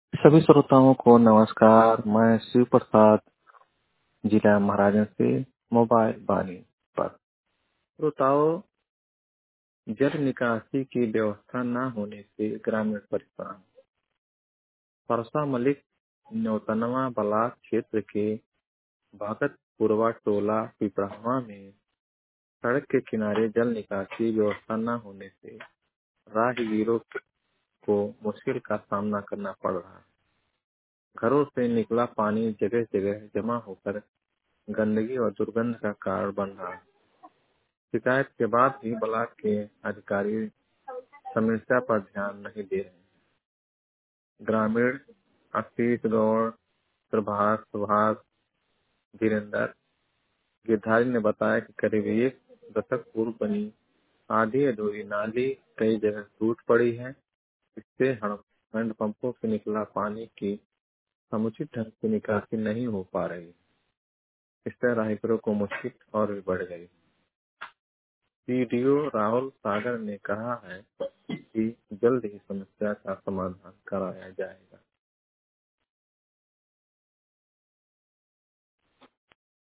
सभी श्रोताओं को नमस्कार। मैं शिव प्रसाद, जिला महाराजगंज से मोबाइल वाणी पर। श्रोताओं, जल निकासी की व्यवस्था न होने से ग्रामीण परेशान। परसा मलिक नौतनवा ब्लॉक क्षेत्र के भगतपुरवा टोला पिपरावा में सड़क के किनारे जल निकासी व्यवस्था न होने से राहगीरों को मुश्किल का सामना करना पड़ रहा है। घरों से निकला पानी जगह जगह जमा होकर गंदगी और दुर्गंध का कारण बन रहा है। शिकायत के बाद भी ब्लॉक के अधिकारी समस्या पर ध्यान नहीं दे रहे। ग्रामीण आशीष गौड़, प्रभास, सुभाष, धीरेन्द्र गिरधारी ने बताया कि करीब एक दशक पूर्व बनी आधी अधूरी नाली कई जगह टूट पड़ी है। इससे हैंडपंपों से निकला पानी की समुचित ढंग से निकासी नहीं हो पा रही। इससे राहगीरों को मुश्किल और भी बढ़ गई। पीडीओ राहुल सागर ने कहा है कि जल्द ही समस्या का समाधान कराया जाएगा।